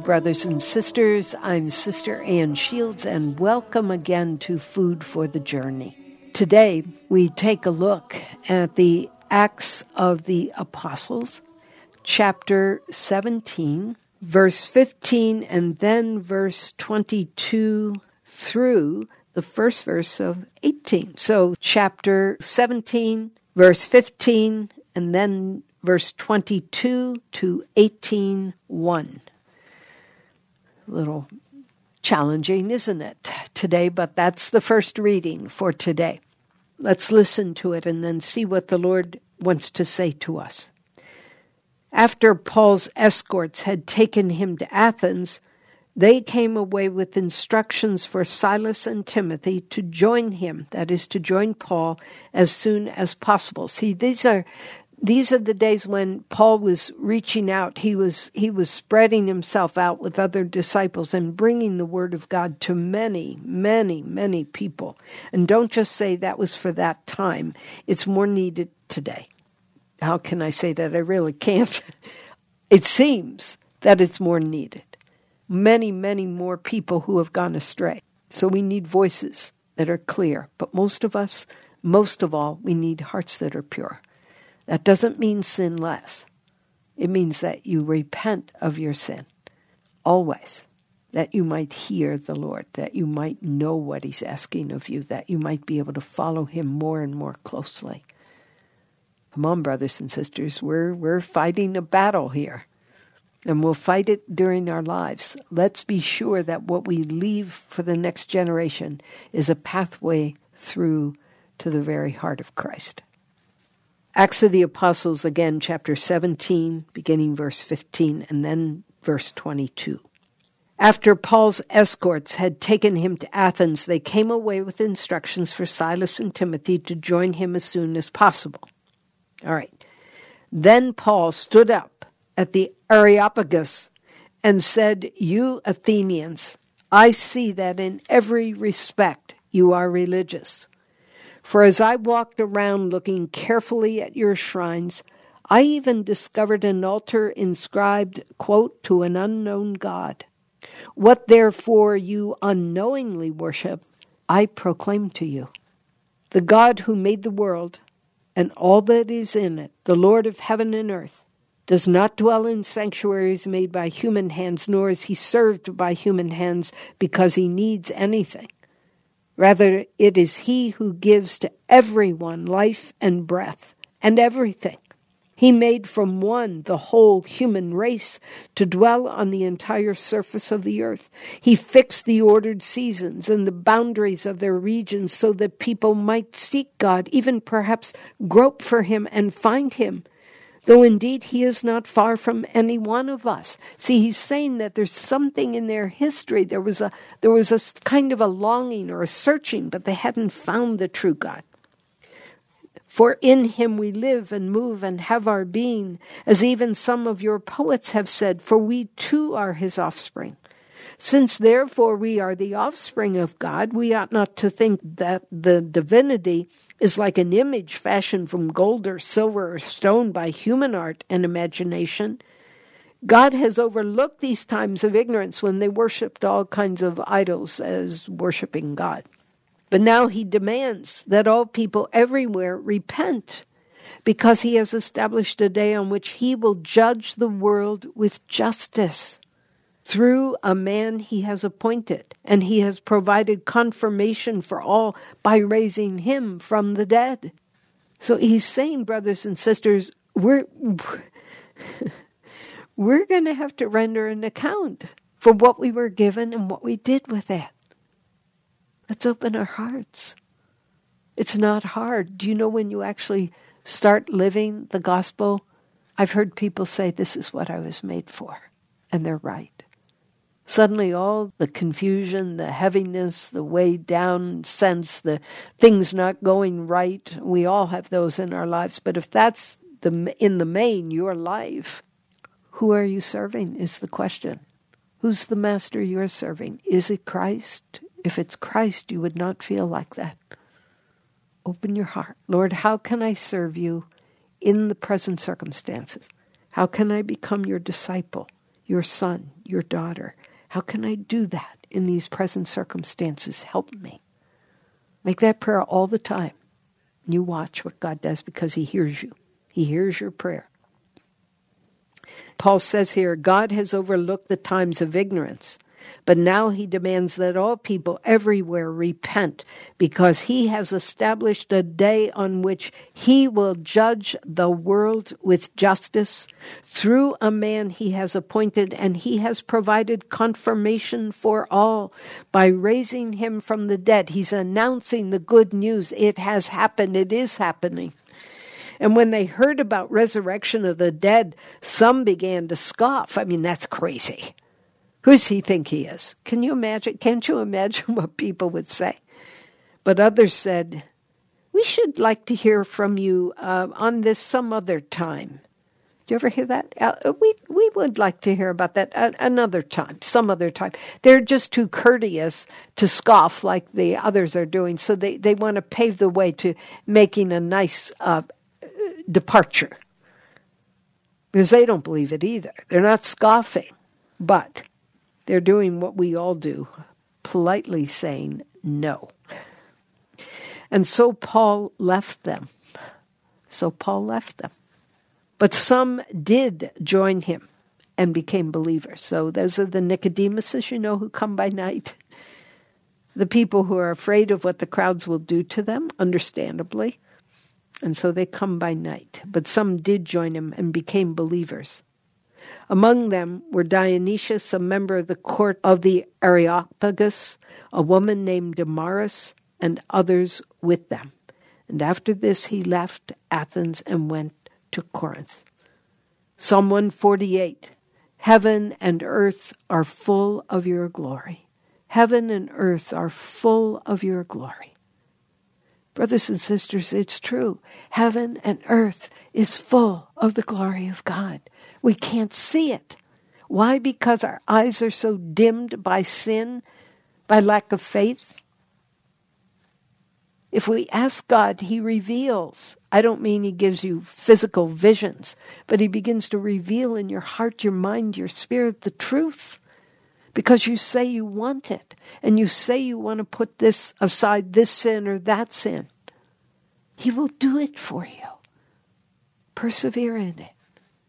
brothers and sisters. I'm Sister Ann Shields, and welcome again to Food for the Journey. Today, we take a look at the Acts of the Apostles, chapter 17, verse 15, and then verse 22 through the first verse of 18. So, chapter 17, verse 15, and then verse 22 to 18:1. A little challenging, isn't it, today? But that's the first reading for today. Let's listen to it and then see what the Lord wants to say to us. After Paul's escorts had taken him to Athens, they came away with instructions for Silas and Timothy to join him, that is, to join Paul as soon as possible. See, these are the days when Paul was reaching out. He was spreading himself out with other disciples and bringing the word of God to many, many, many people. And don't just say that was for that time. It's more needed today. How can I say that? I really can't. It seems that it's more needed. Many, many more people who have gone astray. So we need voices that are clear. But most of all, we need hearts that are pure. That doesn't mean sin less. It means that you repent of your sin, always, that you might hear the Lord, that you might know what he's asking of you, that you might be able to follow him more and more closely. Come on, brothers and sisters, we're fighting a battle here, and we'll fight it during our lives. Let's be sure that what we leave for the next generation is a pathway through to the very heart of Christ. Acts of the Apostles, again, chapter 17, beginning verse 15, and then verse 22. After Paul's escorts had taken him to Athens, they came away with instructions for Silas and Timothy to join him as soon as possible. All right. Then Paul stood up at the Areopagus and said, "You Athenians, I see that in every respect you are religious. For as I walked around looking carefully at your shrines, I even discovered an altar inscribed, quote, to an unknown God. What therefore you unknowingly worship, I proclaim to you. The God who made the world and all that is in it, the Lord of heaven and earth, does not dwell in sanctuaries made by human hands, nor is he served by human hands because he needs anything. Rather, it is he who gives to everyone life and breath and everything. He made from one the whole human race to dwell on the entire surface of the earth. He fixed the ordered seasons and the boundaries of their regions so that people might seek God, even perhaps grope for him and find him, though indeed he is not far from any one of us." See, he's saying that there's something in their history. There was a kind of a longing or a searching, but they hadn't found the true God. "For in him we live and move and have our being, as even some of your poets have said, for we too are his offspring. Since therefore we are the offspring of God, we ought not to think that the divinity is like an image fashioned from gold or silver or stone by human art and imagination. God has overlooked these times of ignorance when they worshipped all kinds of idols as worshiping God. But now he demands that all people everywhere repent, because he has established a day on which he will judge the world with justice through a man he has appointed, and he has provided confirmation for all by raising him from the dead." So he's saying, brothers and sisters, we're going to have to render an account for what we were given and what we did with it. Let's open our hearts. It's not hard. Do you know when you actually start living the gospel? I've heard people say, "This is what I was made for," and they're right. Suddenly all the confusion, the heaviness, the weighed down sense, the things not going right, we all have those in our lives. But if that's in the main your life, who are you serving is the question. Who's the master you're serving? Is it Christ? If it's Christ, you would not feel like that. Open your heart. Lord, how can I serve you in the present circumstances? How can I become your disciple your son, your daughter. How can I do that in these present circumstances? Help me. Make that prayer all the time. You watch what God does because he hears you. He hears your prayer. Paul says here, God has overlooked the times of ignorance, but now he demands that all people everywhere repent because he has established a day on which he will judge the world with justice through a man he has appointed, and he has provided confirmation for all by raising him from the dead. He's announcing the good news. It has happened. It is happening. And when they heard about resurrection of the dead, some began to scoff. I mean, that's crazy. Who does he think he is? Can you imagine? Can't you imagine what people would say? But others said, we should like to hear from you on this some other time. Do you ever hear that? We would like to hear about that another time, some other time. They're just too courteous to scoff like the others are doing. So they want to pave the way to making a nice departure, because they don't believe it either. They're not scoffing, but they're doing what we all do, politely saying no. And so Paul left them. But some did join him and became believers. So those are the Nicodemuses, who come by night. The people who are afraid of what the crowds will do to them, understandably. And so they come by night. But some did join him and became believers. Among them were Dionysius, a member of the court of the Areopagus, a woman named Damaris, and others with them. And after this he left Athens and went to Corinth. Psalm 148, heaven and earth are full of your glory. Heaven and earth are full of your glory. Brothers and sisters, it's true. Heaven and earth is full of the glory of God. We can't see it. Why? Because our eyes are so dimmed by sin, by lack of faith. If we ask God, he reveals. I don't mean he gives you physical visions, but he begins to reveal in your heart, your mind, your spirit, the truth. Because you say you want it, and you say you want to put this aside, this sin or that sin. He will do it for you. Persevere in it.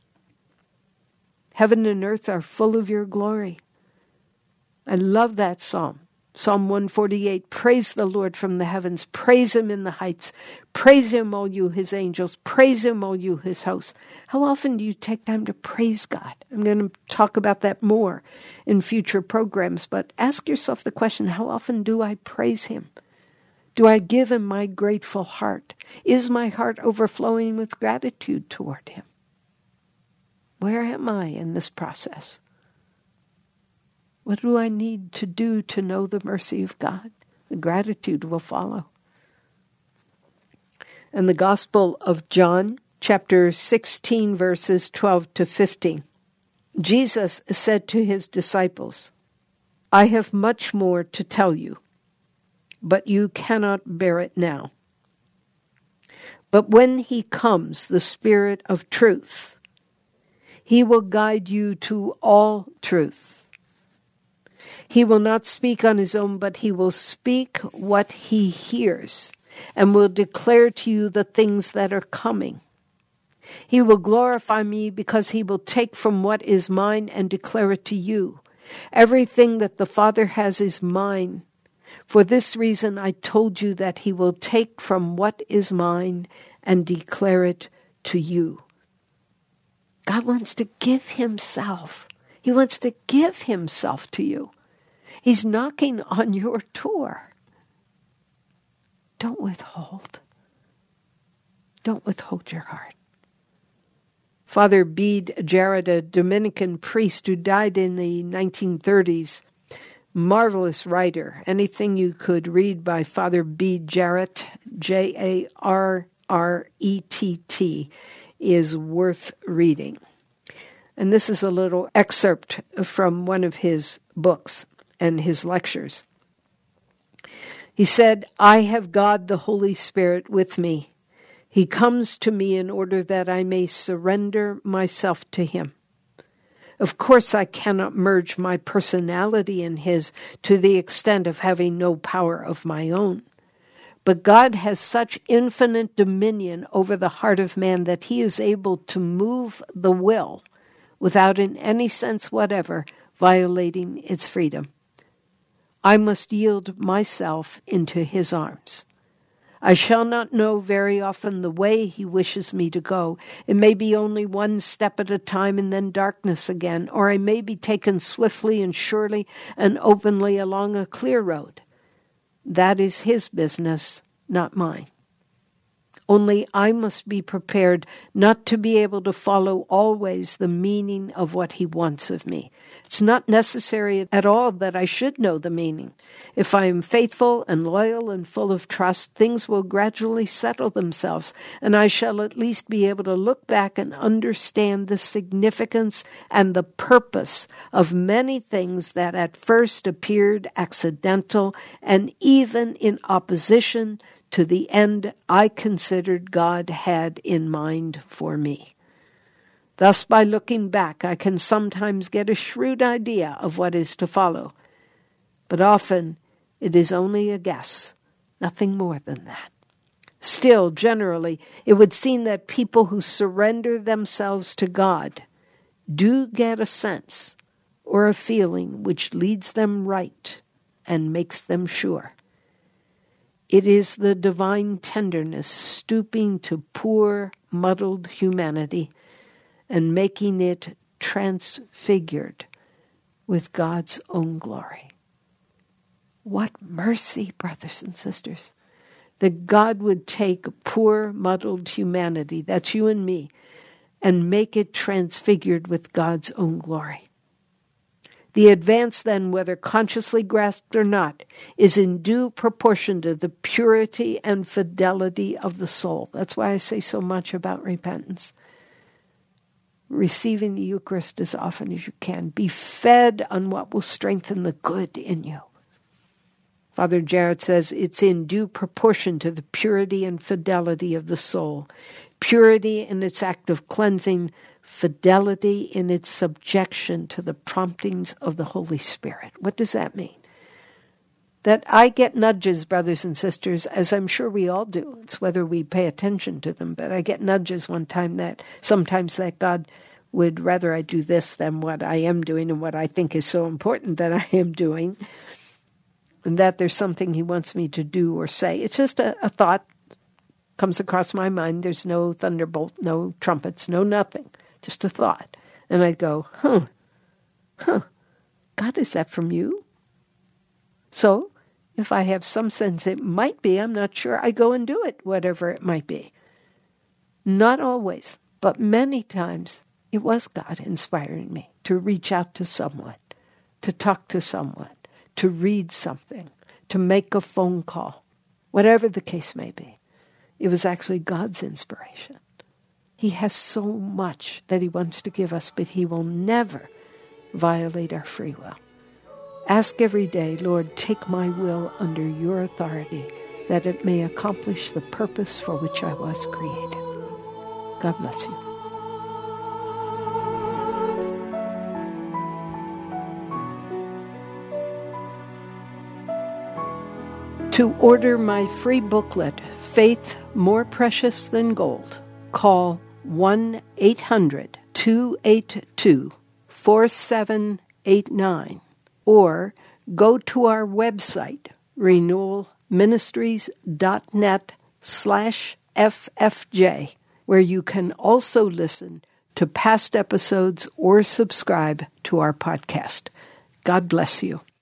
Heaven and earth are full of your glory. I love that psalm. Psalm 148, praise the Lord from the heavens. Praise him in the heights. Praise him, all you his angels. Praise him, all you his hosts. How often do you take time to praise God? I'm going to talk about that more in future programs, but ask yourself the question, how often do I praise him? Do I give him my grateful heart? Is my heart overflowing with gratitude toward him? Where am I in this process? What do I need to do to know the mercy of God? The gratitude will follow. And the Gospel of John, chapter 16, verses 12 to 15. Jesus said to his disciples, I have much more to tell you, but you cannot bear it now. But when he comes, the Spirit of truth, he will guide you to all truth. He will not speak on his own, but he will speak what he hears and will declare to you the things that are coming. He will glorify me because he will take from what is mine and declare it to you. Everything that the Father has is mine. For this reason I told you that he will take from what is mine and declare it to you. God wants to give himself. He wants to give himself to you. He's knocking on your door. Don't withhold. Don't withhold your heart. Father Bede Jarrett, a Dominican priest who died in the 1930s, marvelous writer. Anything you could read by Father Bede Jarrett, Jarrett, is worth reading. And this is a little excerpt from one of his books and his lectures. He said, I have God the Holy Spirit with me. He comes to me in order that I may surrender myself to him. Of course, I cannot merge my personality in his to the extent of having no power of my own. But God has such infinite dominion over the heart of man that he is able to move the will without in any sense whatever violating its freedom. I must yield myself into his arms. I shall not know very often the way he wishes me to go. It may be only one step at a time and then darkness again, or I may be taken swiftly and surely and openly along a clear road. That is his business, not mine. Only I must be prepared not to be able to follow always the meaning of what he wants of me. It's not necessary at all that I should know the meaning. If I am faithful and loyal and full of trust, things will gradually settle themselves, and I shall at least be able to look back and understand the significance and the purpose of many things that at first appeared accidental and even in opposition to the end I considered God had in mind for me. Thus, by looking back, I can sometimes get a shrewd idea of what is to follow. But often it is only a guess, nothing more than that. Still, generally, it would seem that people who surrender themselves to God do get a sense or a feeling which leads them right and makes them sure. It is the divine tenderness stooping to poor, muddled humanity and making it transfigured with God's own glory. What mercy, brothers and sisters, that God would take poor, muddled humanity, that's you and me, and make it transfigured with God's own glory. The advance then, whether consciously grasped or not, is in due proportion to the purity and fidelity of the soul. That's why I say so much about repentance. Receiving the Eucharist as often as you can. Be fed on what will strengthen the good in you. Father Jarrett says it's in due proportion to the purity and fidelity of the soul. Purity in its act of cleansing, fidelity in its subjection to the promptings of the Holy Spirit. What does that mean? That I get nudges, brothers and sisters, as I'm sure we all do. It's whether we pay attention to them, but I get nudges sometimes that God would rather I do this than what I am doing and what I think is so important that I am doing, and that there's something he wants me to do or say. It's just a thought comes across my mind. There's no thunderbolt, no trumpets, no nothing, just a thought. And I go, God, is that from you? So, if I have some sense it might be, I'm not sure, I go and do it, whatever it might be. Not always, but many times it was God inspiring me to reach out to someone, to talk to someone, to read something, to make a phone call, whatever the case may be. It was actually God's inspiration. He has so much that he wants to give us, but he will never violate our free will. Ask every day, Lord, take my will under your authority, that it may accomplish the purpose for which I was created. God bless you. To order my free booklet, Faith More Precious Than Gold, call 1-800-282-4789 or go to our website, renewalministries.net/FFJ, where you can also listen to past episodes or subscribe to our podcast. God bless you.